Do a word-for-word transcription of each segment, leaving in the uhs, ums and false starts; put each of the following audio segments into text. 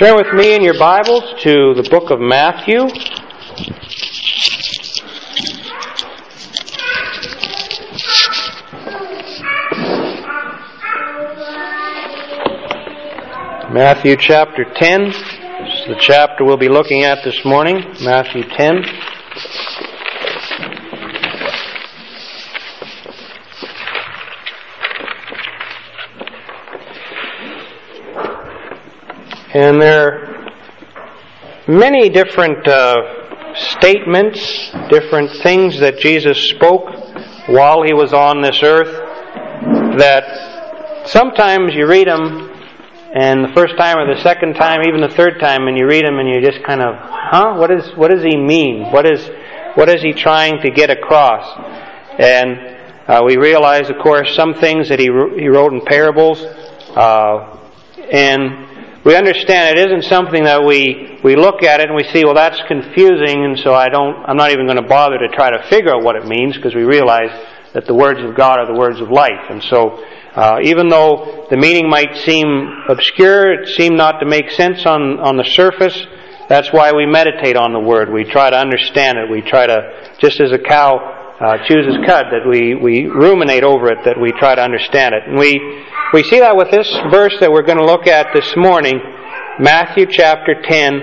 Turn with me in your Bibles to the book of Matthew. Matthew chapter ten. This is the chapter we'll be looking at this morning. Matthew ten. And there are many different uh, statements, different things that Jesus spoke while He was on this earth, that sometimes you read them, and the first time or the second time, even the third time, and you read them and you just kind of, huh? What is what does He mean? What is what is He trying to get across? And uh, we realize, of course, some things that He He wrote in parables, uh, and we understand it isn't something that we, we look at it and we see, well, that's confusing, and so I don't, I'm not even going to bother to try to figure out what it means, because we realize that the words of God are the words of life. And so, uh, even though the meaning might seem obscure, it seem not to make sense on, on the surface, that's why we meditate on the Word. We try to understand it. We try to, just as a cow uh, chooses cud, that we, we ruminate over it, that we try to understand it. And we We see that with this verse that we're going to look at this morning. Matthew chapter ten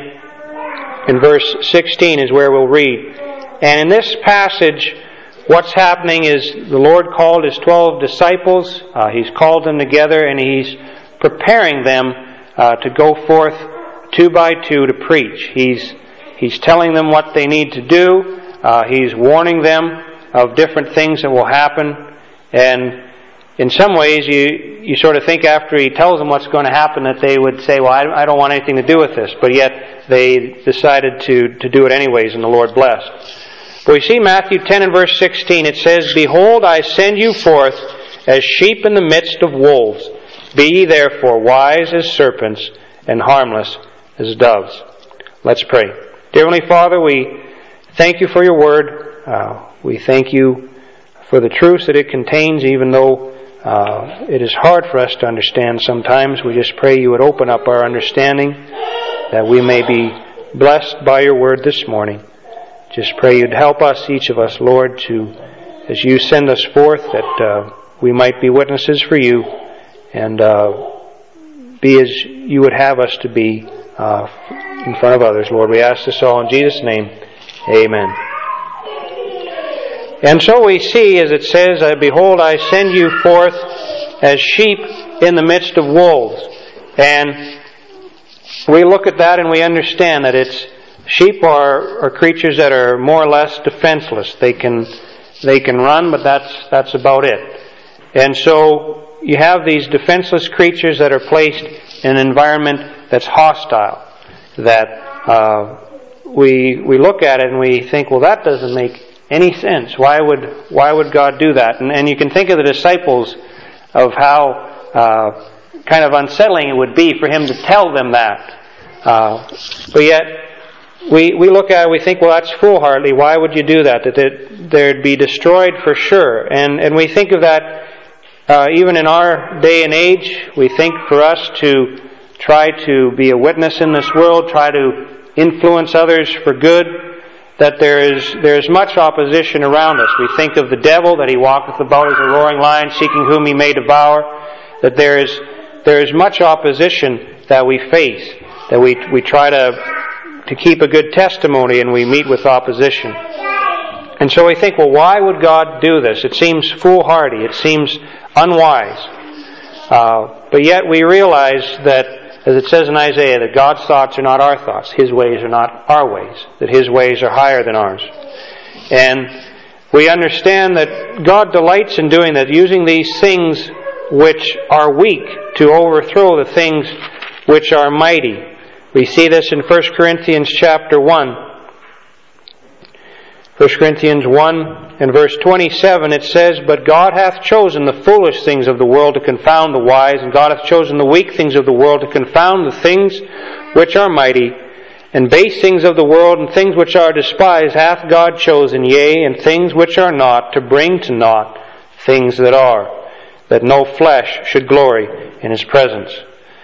and verse sixteen is where we'll read. And in this passage, what's happening is the Lord called His twelve disciples. Uh, he's called them together and He's preparing them uh, to go forth two by two to preach. He's, he's telling them what they need to do. Uh, he's warning them of different things that will happen. And in some ways, you you sort of think after He tells them what's going to happen that they would say, well, I, I don't want anything to do with this. But yet, they decided to, to do it anyways, and the Lord blessed. But we see Matthew ten and verse sixteen. It says, "Behold, I send you forth as sheep in the midst of wolves. Be ye therefore wise as serpents and harmless as doves." Let's pray. Dear Heavenly Father, we thank You for Your Word. Uh, we thank You for the truths that it contains, even though Uh, it is hard for us to understand sometimes. We just pray You would open up our understanding, that we may be blessed by Your Word this morning. Just pray You'd help us, each of us, Lord, to, as You send us forth, that uh, we might be witnesses for You and uh, be as You would have us to be uh, in front of others. Lord, we ask this all in Jesus' name. Amen. And so we see, as it says, "Behold, I send you forth as sheep in the midst of wolves." And we look at that and we understand that it's sheep are, are creatures that are more or less defenseless. They can they can run, but that's that's about it. And so you have these defenseless creatures that are placed in an environment that's hostile. That uh, we we look at it and we think, well, that doesn't make any sense. Why would why would God do that? And, and you can think of the disciples, of how uh, kind of unsettling it would be for Him to tell them that. Uh, but yet, we we look at it, we think, well, that's foolhardy. Why would you do that? That they'd be destroyed for sure. And and we think of that uh, even in our day and age. We think for us to try to be a witness in this world, try to influence others for good, that there is there is much opposition around us. We think of the devil, that he walketh about as a roaring lion, seeking whom he may devour. That there is there is much opposition that we face. That we we try to to keep a good testimony, and we meet with opposition. And so we think, well, why would God do this? It seems foolhardy. It seems unwise. Uh, but yet we realize that, as it says in Isaiah, that God's thoughts are not our thoughts. His ways are not our ways. That His ways are higher than ours. And we understand that God delights in doing that, using these things which are weak to overthrow the things which are mighty. We see this in First Corinthians chapter one. First Corinthians one and verse twenty-seven, it says, "But God hath chosen the foolish things of the world to confound the wise, and God hath chosen the weak things of the world to confound the things which are mighty, and base things of the world and things which are despised hath God chosen, yea, and things which are not, to bring to naught things that are, that no flesh should glory in His presence."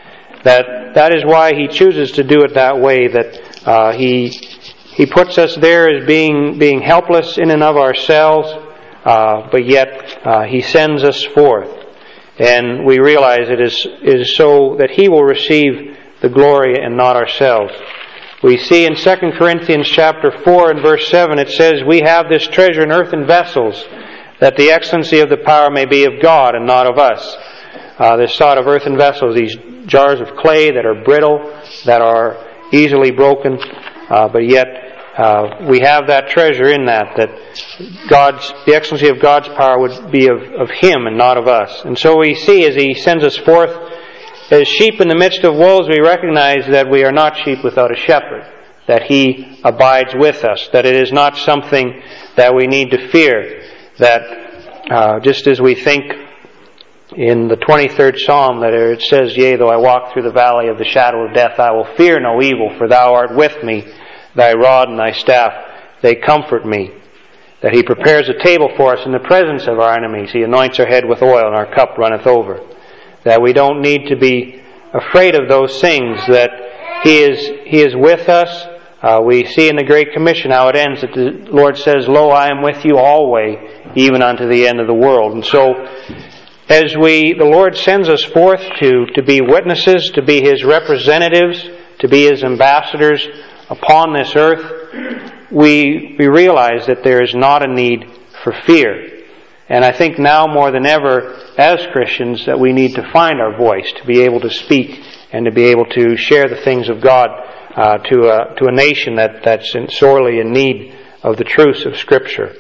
That that is why He chooses to do it that way, that uh, He He puts us there as being being helpless in and of ourselves, uh, but yet uh, He sends us forth. And we realize it is, it is so that He will receive the glory and not ourselves. We see in Second Corinthians chapter four and verse seven, it says, "We have this treasure in earthen vessels, that the excellency of the power may be of God and not of us." Uh, this sort of earthen vessels, these jars of clay that are brittle, that are easily broken, uh, but yet uh, we have that treasure in that, that God's, the excellency of God's power would be of, of Him and not of us. And so we see as He sends us forth as sheep in the midst of wolves, we recognize that we are not sheep without a shepherd, that He abides with us, that it is not something that we need to fear, that uh, just as we think in the twenty-third Psalm that it says, "Yea, though I walk through the valley of the shadow of death, I will fear no evil, for Thou art with me. Thy rod and Thy staff, they comfort me." That He prepares a table for us in the presence of our enemies. He anoints our head with oil, and our cup runneth over. That we don't need to be afraid of those things, that He is He is with us. Uh, we see in the Great Commission how it ends, that the Lord says, "Lo, I am with you always, even unto the end of the world." And so, as we, the Lord sends us forth to, to be witnesses, to be His representatives, to be His ambassadors upon this earth, we, we realize that there is not a need for fear. And I think now more than ever, as Christians, that we need to find our voice, to be able to speak and to be able to share the things of God uh, to, a, to a nation that, that's in, sorely in need of the truths of Scripture.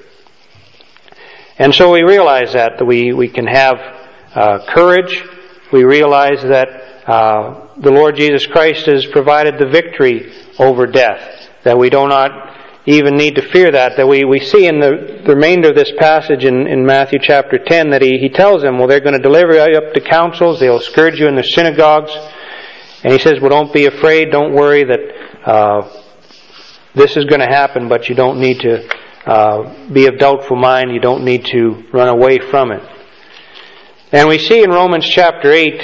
And so we realize that, that we, we can have uh, courage. We realize that uh, the Lord Jesus Christ has provided the victory over death, that we do not even need to fear that. That we, we see in the, the remainder of this passage in, in Matthew chapter ten that he, he tells them, well, they're going to deliver you up to councils, they'll scourge you in the synagogues. And He says, well, don't be afraid, don't worry that uh, this is going to happen, but you don't need to uh, be of doubtful mind, you don't need to run away from it. And we see in Romans chapter eight,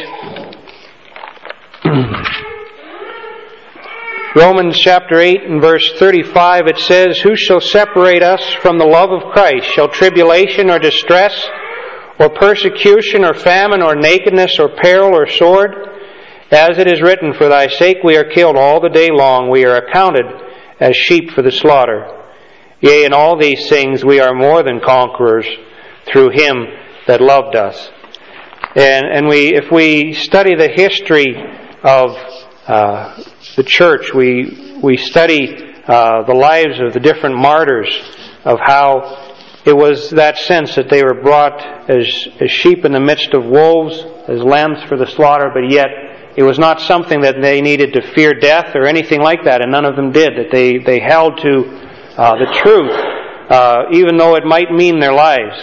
Romans chapter eight and verse thirty-five, it says, "Who shall separate us from the love of Christ? Shall tribulation or distress or persecution or famine or nakedness or peril or sword? As it is written, for Thy sake we are killed all the day long. We are accounted as sheep for the slaughter. Yea, in all these things we are more than conquerors through Him that loved us." And, and we, if we study the history of uh, the church, we we study uh, the lives of the different martyrs, of how it was that sense that they were brought as, as sheep in the midst of wolves, as lambs for the slaughter, but yet it was not something that they needed to fear death or anything like that, and none of them did. That they, they held to uh, the truth, uh, even though it might mean their lives.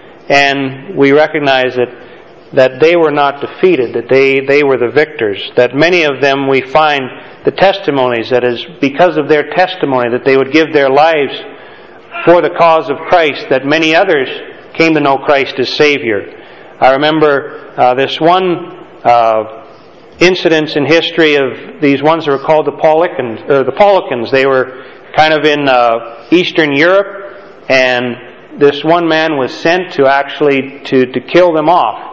And we recognize that that they were not defeated, that they, they were the victors. That many of them, we find the testimonies, that is because of their testimony, that they would give their lives for the cause of Christ, that many others came to know Christ as Savior. I remember uh, this one uh, incident in history of these ones that were called the Paulicans, or the Paulicans. They were kind of in uh, Eastern Europe, and this one man was sent to actually to, to kill them off.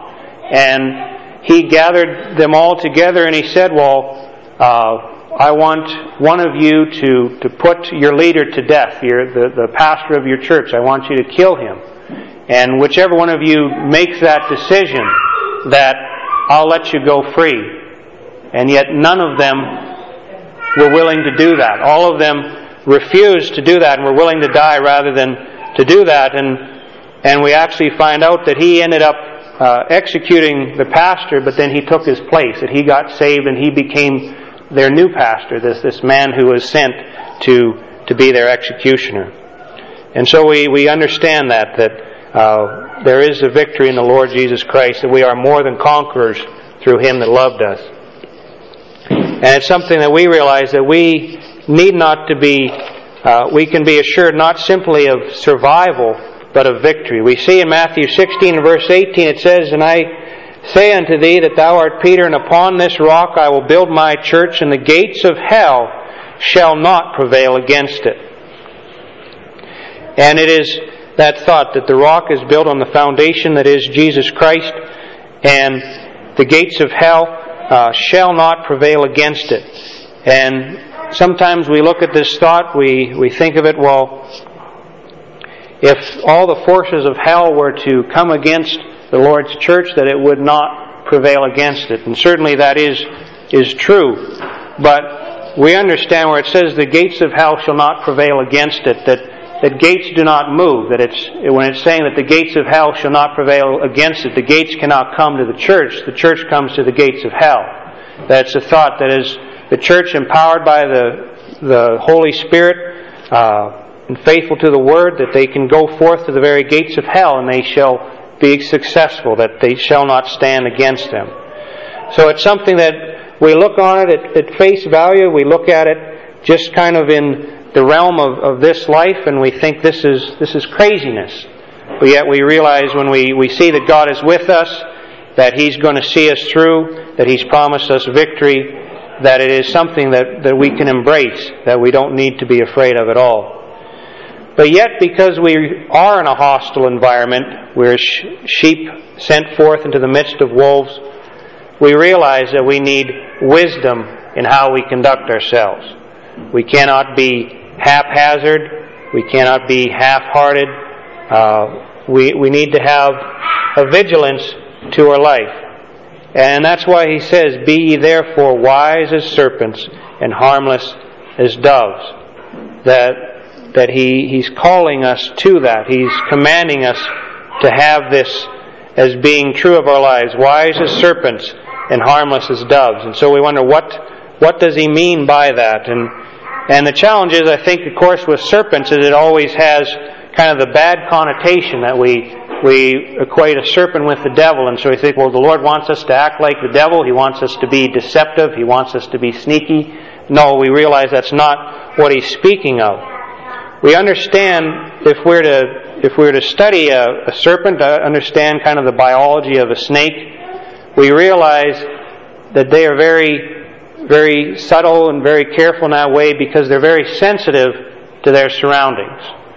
And he gathered them all together and he said, well, uh, I want one of you to, to put your leader to death, your, the, the pastor of your church. I want you to kill him. And whichever one of you makes that decision, that I'll let you go free. And yet none of them were willing to do that. All of them refused to do that and were willing to die rather than to do that. And, and we actually find out that he ended up Uh, executing the pastor, but then he took his place, that he got saved and he became their new pastor, this this man who was sent to to be their executioner. And so we, we understand that, that uh, there is a victory in the Lord Jesus Christ, that we are more than conquerors through Him that loved us. And it's something that we realize that we need not to be, uh, we can be assured not simply of survival, but of victory. We see in Matthew sixteen and verse eighteen, it says, "And I say unto thee that thou art Peter, and upon this rock I will build my church, and the gates of hell shall not prevail against it. And it is that thought that the rock is built on the foundation that is Jesus Christ, and the gates of hell uh, shall not prevail against it. And sometimes we look at this thought, we, we think of it, well, if all the forces of hell were to come against the Lord's church, that it would not prevail against it. And certainly that is, is true. But we understand where it says the gates of hell shall not prevail against it, that that gates do not move, that it's when it's saying that the gates of hell shall not prevail against it, the gates cannot come to the church, the church comes to the gates of hell. That's a thought that is the church empowered by the the Holy Spirit uh, and faithful to the Word, that they can go forth to the very gates of hell and they shall be successful, that they shall not stand against them. So it's something that we look on it at, at face value, we look at it just kind of in the realm of, of this life, and we think this is this is craziness. But yet we realize when we, we see that God is with us, that He's going to see us through, that He's promised us victory, that it is something that, that we can embrace, that we don't need to be afraid of at all. But yet, because we are in a hostile environment, we're sh- sheep sent forth into the midst of wolves, we realize that we need wisdom in how we conduct ourselves. We cannot be haphazard. We cannot be half-hearted. Uh, we we need to have a vigilance to our life. And that's why he says, "Be ye therefore wise as serpents and harmless as doves." That that he, he's calling us to that. He's commanding us to have this as being true of our lives. Wise as serpents and harmless as doves. And so we wonder, what what does he mean by that? And And the challenge is, I think, of course, with serpents, is it always has kind of the bad connotation that we we equate a serpent with the devil. And so we think, well, the Lord wants us to act like the devil. He wants us to be deceptive. He wants us to be sneaky. No, we realize that's not what He's speaking of. We understand, if we're to if we're to study a, a serpent, to understand kind of the biology of a snake, we realize that they are very very subtle and very careful in that way, because they're very sensitive to their surroundings.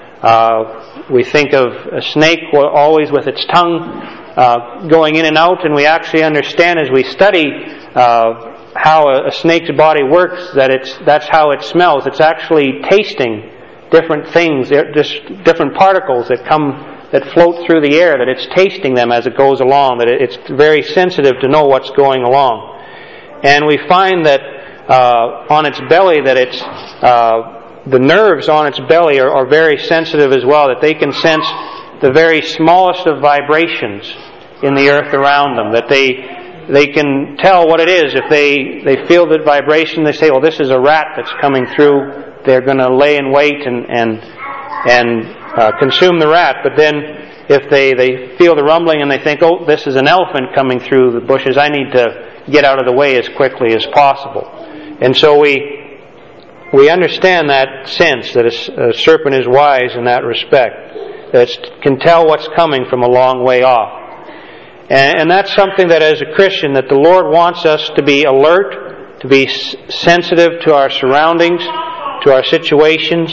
Uh, we think of a snake always with its tongue uh, going in and out, and we actually understand as we study uh, how a, a snake's body works that it's that's how it smells. It's actually tasting different things, just different particles that come that float through the air, that it's tasting them as it goes along, that it's very sensitive to know what's going along. And we find that uh, on its belly, that it's uh, the nerves on its belly are, are very sensitive as well, that they can sense the very smallest of vibrations in the earth around them, that they they can tell what it is. If they, they feel that vibration, they say, well, this is a rat that's coming through. They're going to lay in wait and and, and uh, consume the rat. But then if they, they feel the rumbling and they think, oh, this is an elephant coming through the bushes, I need to get out of the way as quickly as possible. And so we we understand that sense, that a, a serpent is wise in that respect, that it can tell what's coming from a long way off. And, and that's something that as a Christian, that the Lord wants us to be alert, to be s- sensitive to our surroundings, to our situations,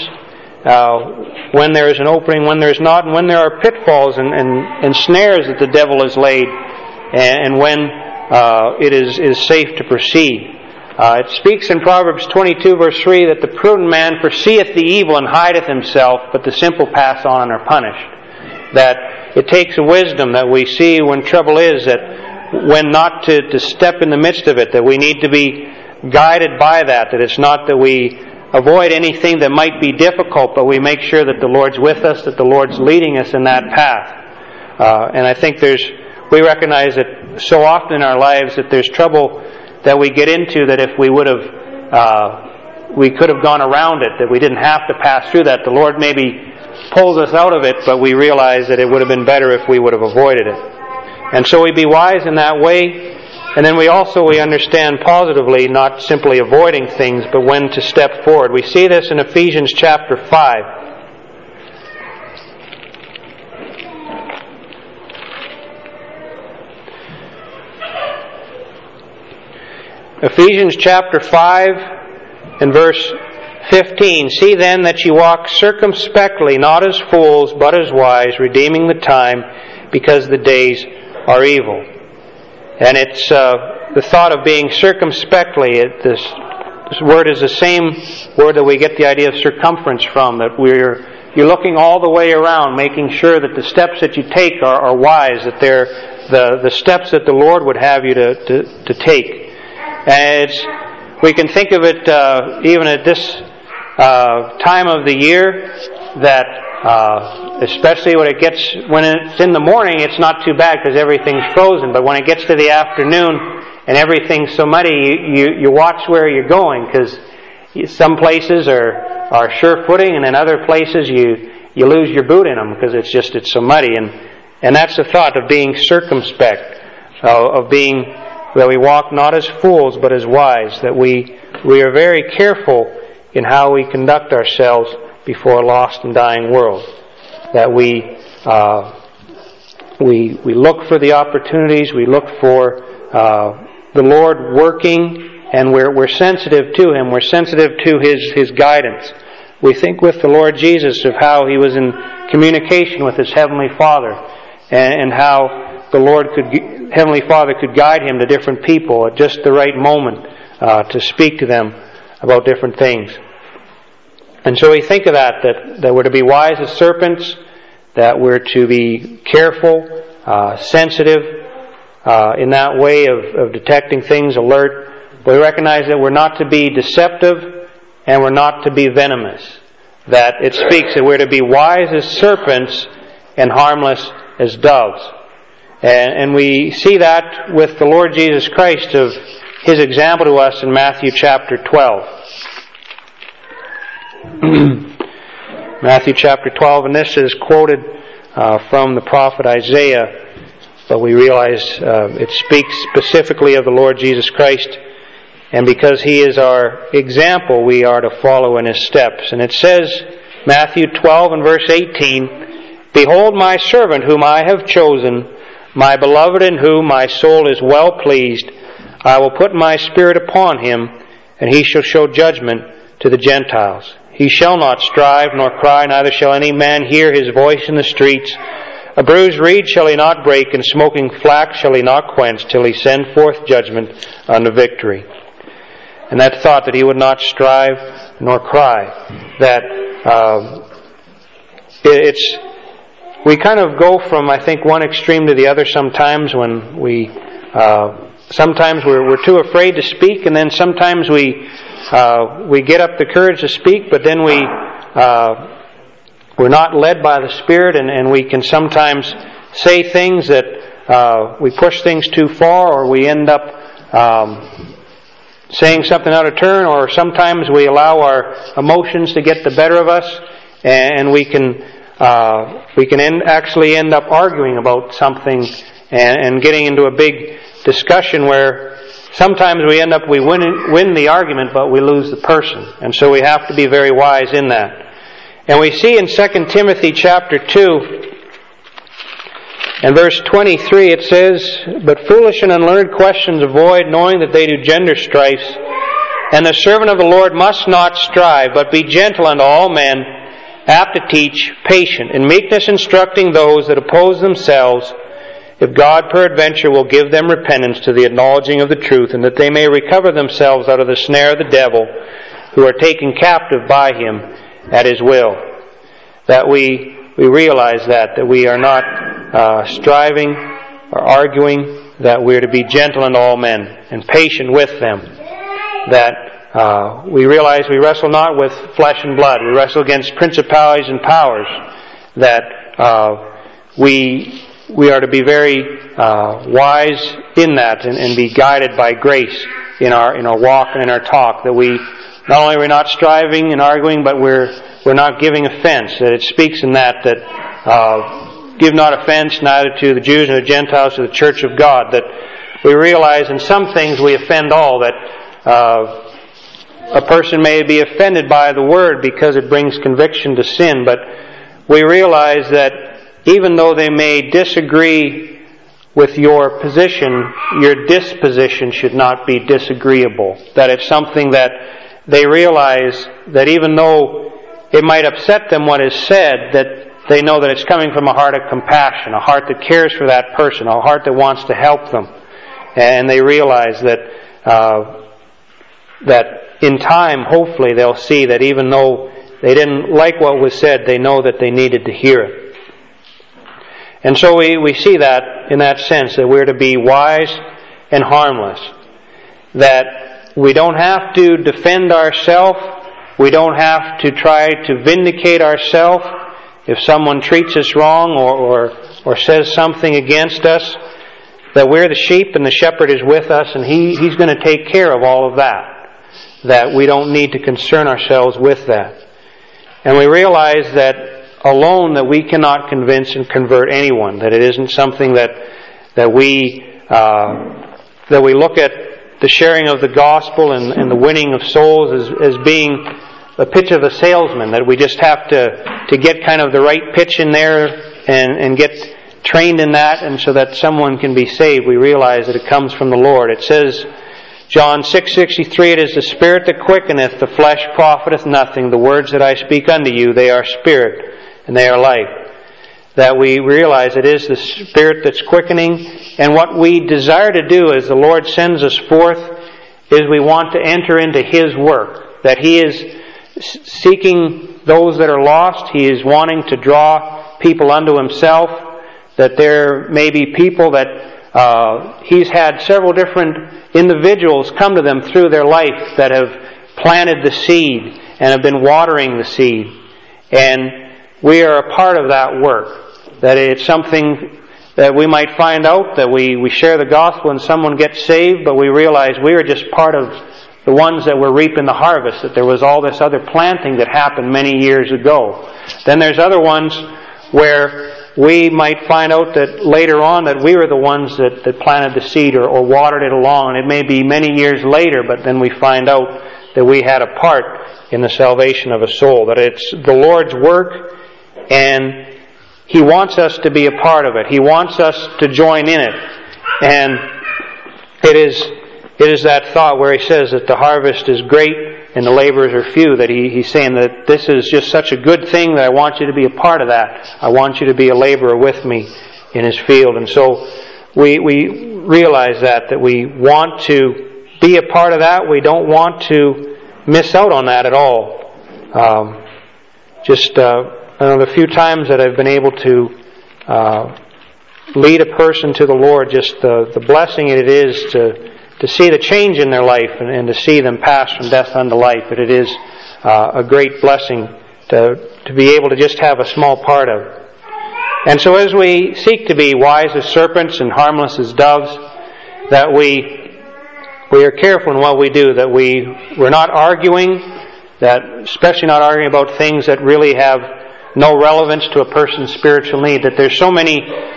uh, when there is an opening, when there is not, and when there are pitfalls and, and, and snares that the devil has laid, and, and when Uh, it is, is safe to proceed. Uh, it speaks in Proverbs twenty-two, verse three, that the prudent man foreseeth the evil and hideth himself, but the simple pass on and are punished. That it takes a wisdom that we see when trouble is, that when not to, to step in the midst of it, that we need to be guided by that, that it's not that we avoid anything that might be difficult, but we make sure that the Lord's with us, that the Lord's leading us in that path. Uh, and I think there's We recognize that so often in our lives that there's trouble that we get into, that if we would have, uh, we could have gone around it, that we didn't have to pass through that. The Lord maybe pulls us out of it, but we realize that it would have been better if we would have avoided it. And so we be wise in that way. And then we also, we understand positively, not simply avoiding things, but when to step forward. We see this in Ephesians chapter five. Ephesians chapter five and verse fifteen. See then that you walk circumspectly, not as fools, but as wise, redeeming the time, because the days are evil. And it's uh, the thought of being circumspectly. It, this, this word is the same word that we get the idea of circumference from, that we're you're looking all the way around, making sure that the steps that you take are, are wise, that they're the, the steps that the Lord would have you to, to, to take. And it's, we can think of it uh, even at this uh, time of the year, that uh, especially when it gets when it's in the morning, it's not too bad because everything's frozen. But when it gets to the afternoon and everything's so muddy, you, you, you watch where you're going, because some places are, are sure-footing, and in other places you you lose your boot in them because it's just it's so muddy. And and that's the thought of being circumspect, uh, of being that we walk not as fools but as wise, that we we are very careful in how we conduct ourselves before a lost and dying world. That we uh, we we look for the opportunities, we look for uh, the Lord working. And we're we're sensitive to Him. We're sensitive to His His guidance. We think with the Lord Jesus of how He was in communication with His Heavenly Father, and, and how the Lord could Heavenly Father could guide Him to different people at just the right moment uh, to speak to them about different things. And so we think of that that that we're to be wise as serpents, that we're to be careful, uh, sensitive uh, in that way of, of detecting things, alert. We recognize that we're not to be deceptive and we're not to be venomous. That it speaks that we're to be wise as serpents and harmless as doves. And, and we see that with the Lord Jesus Christ, of His example to us in Matthew chapter twelve. Matthew chapter twelve, and this is quoted uh, from the prophet Isaiah, but we realize uh, it speaks specifically of the Lord Jesus Christ. And because He is our example, we are to follow in His steps. And it says, Matthew twelve and verse eighteen, Behold my servant whom I have chosen, my beloved in whom my soul is well pleased. I will put my Spirit upon him, and he shall show judgment to the Gentiles. He shall not strive nor cry, neither shall any man hear his voice in the streets. A bruised reed shall he not break, and smoking flax shall he not quench, till he send forth judgment unto victory. And that thought that he would not strive nor cry, that uh, it's we kind of go from, I think, one extreme to the other sometimes, when we uh, sometimes we're, we're too afraid to speak, and then sometimes we uh, we get up the courage to speak, but then we uh, we're not led by the Spirit, and, and we can sometimes say things that uh, we push things too far, or we end up um, saying something out of turn, or sometimes we allow our emotions to get the better of us, and we can uh, we can end, actually end up arguing about something and, and getting into a big discussion where sometimes we end up we win win the argument, but we lose the person. And so we have to be very wise in that. And we see in Second Timothy chapter two and verse twenty-three, it says, But foolish and unlearned questions avoid, knowing that they do gender strifes. And the servant of the Lord must not strive, but be gentle unto all men, apt to teach, patient, in meekness instructing those that oppose themselves, if God peradventure will give them repentance to the acknowledging of the truth, and that they may recover themselves out of the snare of the devil, who are taken captive by him at his will. That we we realize that, that we are not uh, striving or arguing, that we are to be gentle unto all men and patient with them. That uh, we realize we wrestle not with flesh and blood. We wrestle against principalities and powers. That uh, we we are to be very uh, wise in that, and, and be guided by grace in our in our walk and in our talk. That we not only we're not striving and arguing, but we're we're not giving offense. That it speaks in that that uh, give not offense neither to the Jews nor the Gentiles, to the church of God. That we realize in some things we offend all. That uh, a person may be offended by the word because it brings conviction to sin, but we realize that even though they may disagree with your position, your disposition should not be disagreeable. That it's something that they realize that even though it might upset them what is said, that they know that it's coming from a heart of compassion, a heart that cares for that person, a heart that wants to help them. And they realize that uh, that in time, hopefully, they'll see that even though they didn't like what was said, they know that they needed to hear it. And so we, we see that in that sense, that we're to be wise and harmless. That we don't have to defend ourselves. We don't have to try to vindicate ourselves if someone treats us wrong or, or, or says something against us. That we're the sheep and the shepherd is with us, and he, He's going to take care of all of that. That we don't need to concern ourselves with that. And we realize that alone that we cannot convince and convert anyone. That it isn't something that that we uh, that we look at the sharing of the gospel and, and the winning of souls as, as being a pitch of a salesman. That we just have to, to get kind of the right pitch in there and, and get trained in that, and so that someone can be saved. We realize that it comes from the Lord. It says, John six sixty-three, it is the Spirit that quickeneth, the flesh profiteth nothing. The words that I speak unto you, they are spirit and they are life. That we realize it is the Spirit that's quickening, and what we desire to do as the Lord sends us forth is we want to enter into His work. That He is seeking those that are lost. He is wanting to draw people unto Himself. That there may be people that uh, He's had several different individuals come to them through their life that have planted the seed and have been watering the seed. And we are a part of that work. That it's something that we might find out, that we, we share the gospel and someone gets saved, but we realize we are just part of the ones that were reaping the harvest, that there was all this other planting that happened many years ago. Then there's other ones where we might find out that later on that we were the ones that, that planted the seed or, or watered it along. And it may be many years later, but then we find out that we had a part in the salvation of a soul. That it's the Lord's work, and He wants us to be a part of it. He wants us to join in it. And it is it is that thought where He says that the harvest is great and the laborers are few, that he, He's saying that this is just such a good thing that I want you to be a part of that. I want you to be a laborer with me in His field. And so we we realize that, that we want to be a part of that. We don't want to miss out on that at all. Um, just uh, I know the few times that I've been able to uh, lead a person to the Lord, just the, the blessing it is to to see the change in their life and, and to see them pass from death unto life. But it is uh, a great blessing to to be able to just have a small part of. And so as we seek to be wise as serpents and harmless as doves, that we we are careful in what we do, that we, we're not arguing, that especially not arguing about things that really have no relevance to a person's spiritual need. That there's so many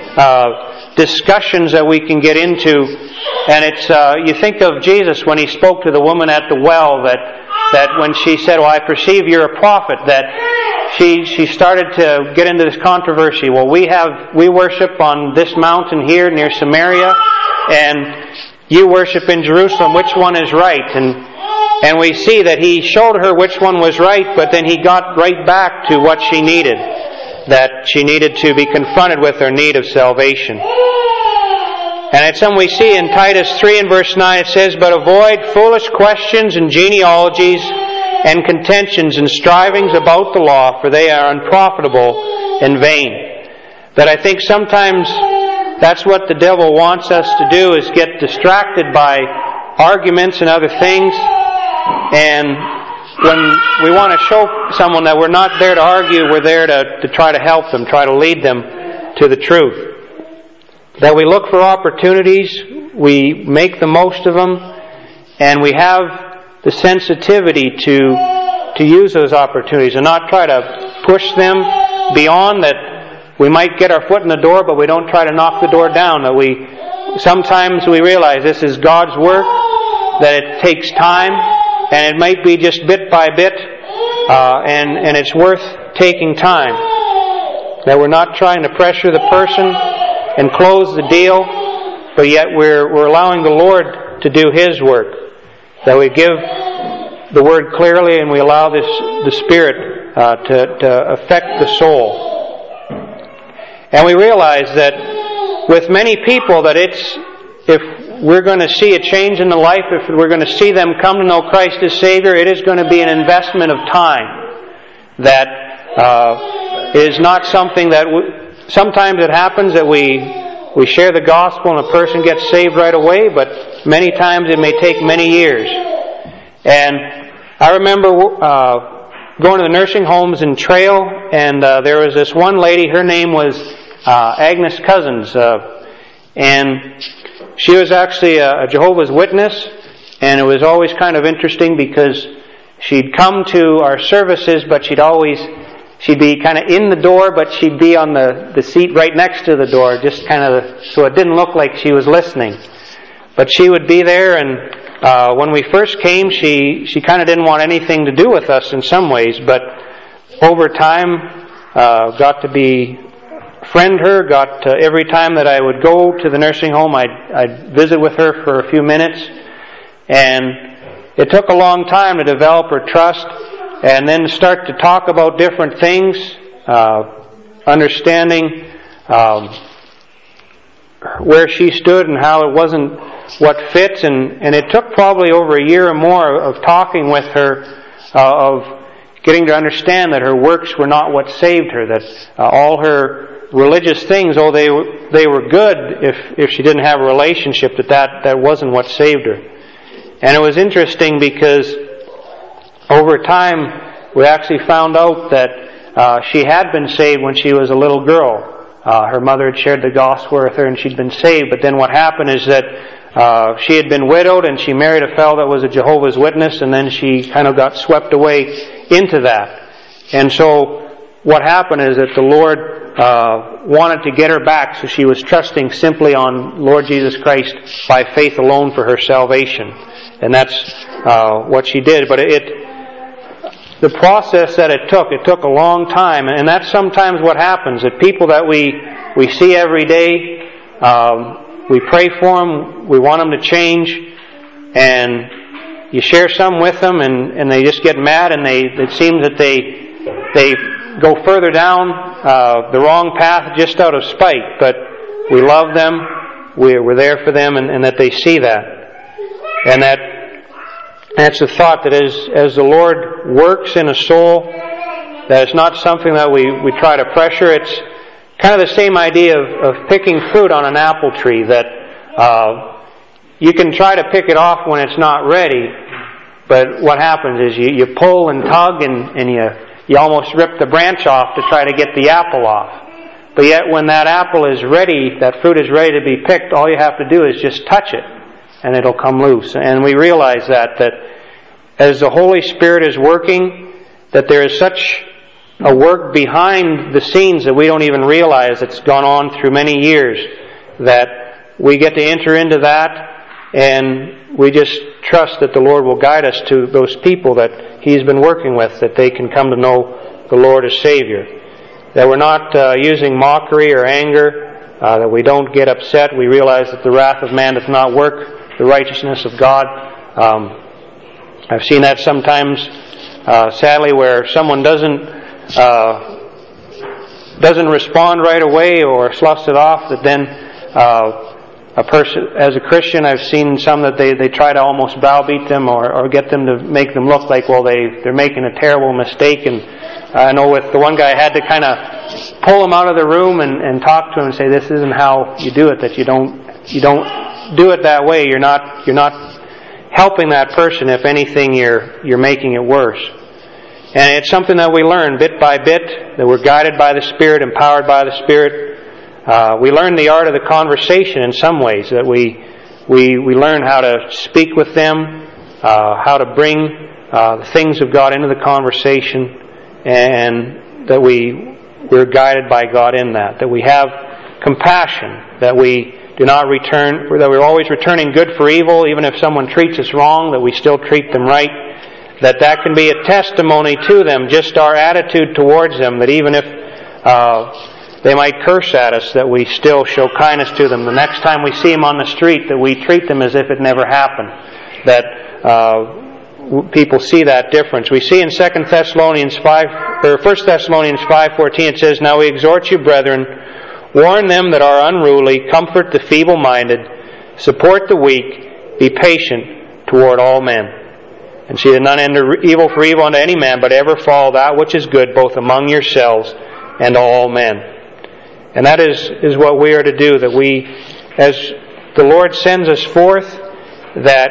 uh, discussions that we can get into. And it's uh, you think of Jesus when He spoke to the woman at the well, that that when she said, "Well, I perceive you're a prophet," that she she started to get into this controversy. Well, we have we worship on this mountain here near Samaria, and you worship in Jerusalem. Which one is right? And and we see that He showed her which one was right, but then He got right back to what she needed. That she needed to be confronted with her need of salvation. And it's something we see in Titus three and verse nine. It says, "But avoid foolish questions and genealogies and contentions and strivings about the law, for they are unprofitable and vain." That I think sometimes that's what the devil wants us to do, is get distracted by arguments and other things. And when we want to show someone that we're not there to argue, we're there to, to try to help them, try to lead them to the truth. That we look for opportunities, we make the most of them, and we have the sensitivity to to use those opportunities and not try to push them beyond that. We might get our foot in the door, but we don't try to knock the door down. That we sometimes we realize this is God's work, that it takes time, and it might be just bit by bit, uh, and and it's worth taking time. That we're not trying to pressure the person and close the deal, but yet we're we're allowing the Lord to do His work. That we give the Word clearly, and we allow this the Spirit uh, to to affect the soul. And we realize that with many people, that it's if we're going to see a change in the life, if we're going to see them come to know Christ as Savior, it is going to be an investment of time. That uh, is not something that we, sometimes it happens that we we share the gospel and a person gets saved right away, but many times it may take many years. And I remember uh, going to the nursing homes in Trail, and uh, there was this one lady. Her name was uh, Agnes Cousins, uh, and she was actually a Jehovah's Witness, and it was always kind of interesting because she'd come to our services, but she'd always, she'd be kind of in the door, but she'd be on the, the seat right next to the door, just kind of, so it didn't look like she was listening. But she would be there, and uh, when we first came, she, she kind of didn't want anything to do with us in some ways, but over time, uh, got to be friend her, got uh, every time that I would go to the nursing home, I'd, I'd visit with her for a few minutes, and it took a long time to develop her trust, and then start to talk about different things, uh, understanding um, where she stood and how it wasn't what fits, and, and it took probably over a year or more of talking with her, uh, of getting to understand that her works were not what saved her, that uh, all her religious things, oh, they they were good if if she didn't have a relationship, that that, that wasn't what saved her. And it was interesting because over time we actually found out that uh, she had been saved when she was a little girl. Uh, her mother had shared the gospel with her and she'd been saved, but then what happened is that uh, she had been widowed and she married a fellow that was a Jehovah's Witness, and then she kind of got swept away into that. And so what happened is that the Lord Uh, wanted to get her back, so she was trusting simply on Lord Jesus Christ by faith alone for her salvation, and that's uh, what she did. But it, the process that it took, it took a long time, and that's sometimes what happens. That people that we we see every day, um, we pray for them, we want them to change, and you share some with them, and, and they just get mad, and they it seems that they they go further down uh, the wrong path just out of spite. But we love them, we're, we're there for them, and, and that they see that. And that that's the thought, that as, as the Lord works in a soul, that it's not something that we, we try to pressure. It's kind of the same idea of, of picking fruit on an apple tree, that uh, you can try to pick it off when it's not ready, but what happens is you, you pull and tug, and, and you You almost rip the branch off to try to get the apple off. But yet when that apple is ready, that fruit is ready to be picked, all you have to do is just touch it, and it'll come loose. And we realize that, that as the Holy Spirit is working, that there is such a work behind the scenes that we don't even realize it's gone on through many years, that we get to enter into that, and we just trust that the Lord will guide us to those people that He's been working with, that they can come to know the Lord as Savior. That we're not uh, using mockery or anger, uh, that we don't get upset. We realize that the wrath of man does not work the righteousness of God. Um, I've seen that sometimes, uh, sadly, where someone doesn't uh, doesn't respond right away or sloughs it off, that then uh, A person, as a Christian, I've seen some that they, they try to almost browbeat them or, or get them to make them look like, well, they, they're making a terrible mistake. And I know with the one guy, I had to kind of pull him out of the room and, and talk to him and say, this isn't how you do it, that you don't you don't do it that way. You're not you're not helping that person. If anything, you're you're making it worse. And it's something that we learn bit by bit, that we're guided by the Spirit, empowered by the Spirit. Uh, we learn the art of the conversation in some ways, that we we we learn how to speak with them, uh, how to bring uh, the things of God into the conversation, and that we we're guided by God in that. That we have compassion, that we do not return, that we're always returning good for evil, even if someone treats us wrong, that we still treat them right. That that can be a testimony to them, just our attitude towards them. That even if uh, they might curse at us, that we still show kindness to them. The next time we see them on the street, that we treat them as if it never happened. That uh, people see that difference. We see in Second Thessalonians five, or First Thessalonians five fourteen, it says, "Now we exhort you, brethren, warn them that are unruly, comfort the feeble-minded, support the weak, be patient toward all men. And see that none enter evil for evil unto any man, but ever follow that which is good, both among yourselves and all men." And that is, is what we are to do, that we, as the Lord sends us forth, that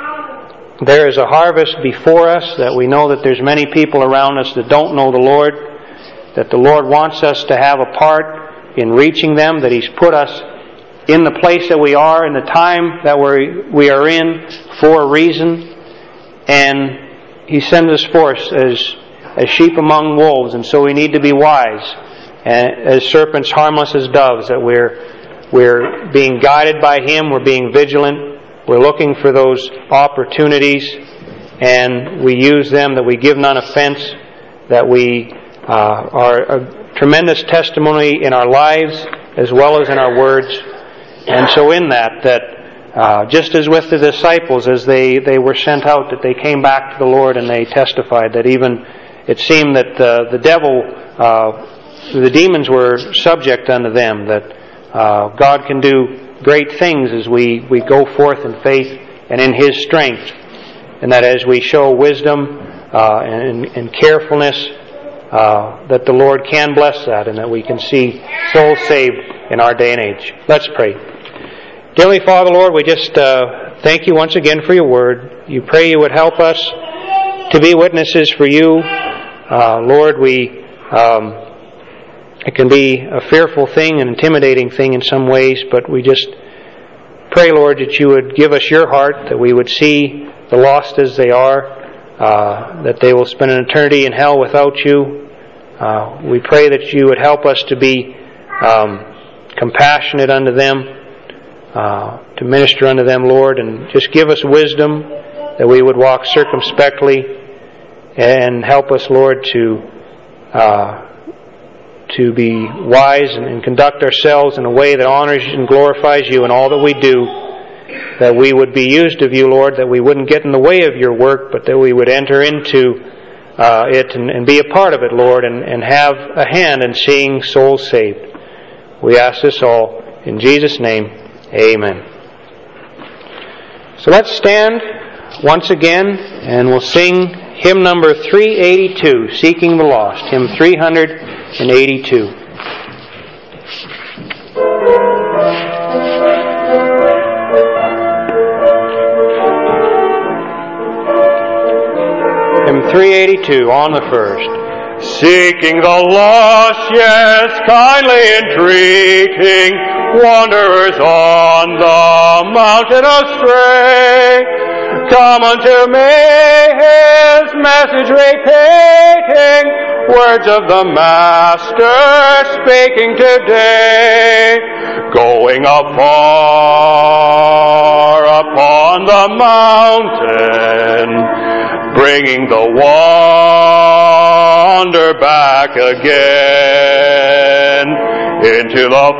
there is a harvest before us, that we know that there's many people around us that don't know the Lord, that the Lord wants us to have a part in reaching them, that He's put us in the place that we are, in the time that we we are in, for a reason, and He sends us forth as as sheep among wolves, and so we need to be wise, and as serpents harmless as doves, that we're we're being guided by Him, we're being vigilant, we're looking for those opportunities, and we use them, that we give none offense, that we uh, are a tremendous testimony in our lives as well as in our words. And so in that, that uh, just as with the disciples, as they, they were sent out, that they came back to the Lord and they testified, that even it seemed that uh, the devil, uh, the demons were subject unto them, that uh, God can do great things as we, we go forth in faith and in His strength, and that as we show wisdom uh, and, and carefulness, uh, that the Lord can bless that, and that we can see souls saved in our day and age. Let's pray. Dearly Father, Lord, we just uh, thank You once again for Your Word. You pray You would help us to be witnesses for You. Uh, Lord, we um, it can be a fearful thing, an intimidating thing in some ways, but we just pray, Lord, that You would give us Your heart, that we would see the lost as they are, uh, that they will spend an eternity in hell without You. Uh, we pray that You would help us to be um, compassionate unto them, Uh, to minister unto them, Lord, and just give us wisdom, that we would walk circumspectly, and help us, Lord, to uh, to be wise and, and conduct ourselves in a way that honors and glorifies You in all that we do, that we would be used of You, Lord, that we wouldn't get in the way of Your work, but that we would enter into uh, it and, and be a part of it, Lord, and, and have a hand in seeing souls saved. We ask this all in Jesus' name. Amen. So let's stand once again, and we'll sing hymn number three eighty-two, Seeking the Lost, hymn three eighty-two. Hymn three eighty-two, on the first. Seeking the lost, yes, kindly entreating, wanderers on the mountain astray, come unto me, His message repeating, words of the Master speaking today, going up far upon the mountain, bringing the wander back again into the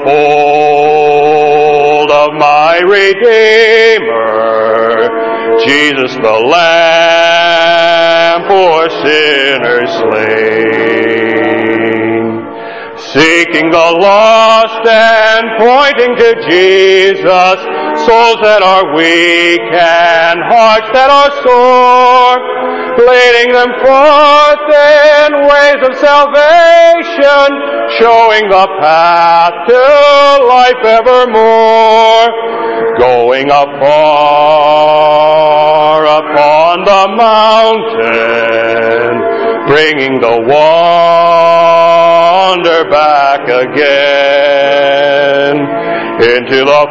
fold of my Redeemer, Jesus the Lamb for sinners slain. Seeking the lost and pointing to Jesus, souls that are weak and hearts that are sore, leading them forth in ways of salvation, showing the path to life evermore, going up far upon the mountain, bringing the wander back again into the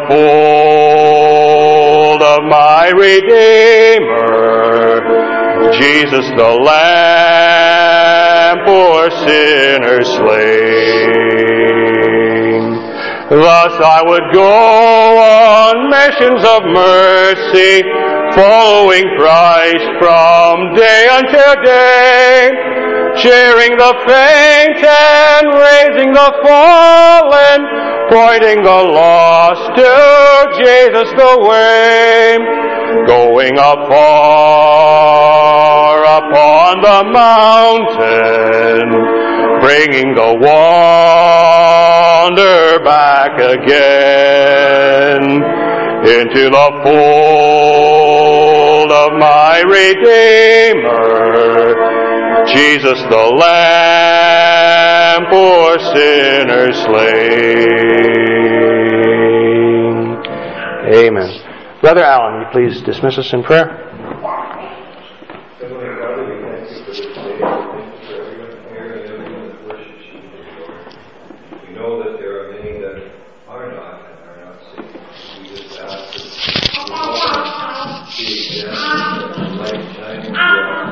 fold of my Redeemer, Jesus the Lamb for sinners slain. Thus I would go on missions of mercy, following Christ from day until day, cheering the faint and raising the fallen, pointing the lost to Jesus the way, going afar upon the mountain, bringing the wander back again into the fold of my Redeemer, Jesus the Lamb for sinners slain. Amen. Brother Allen, will you please dismiss us in prayer?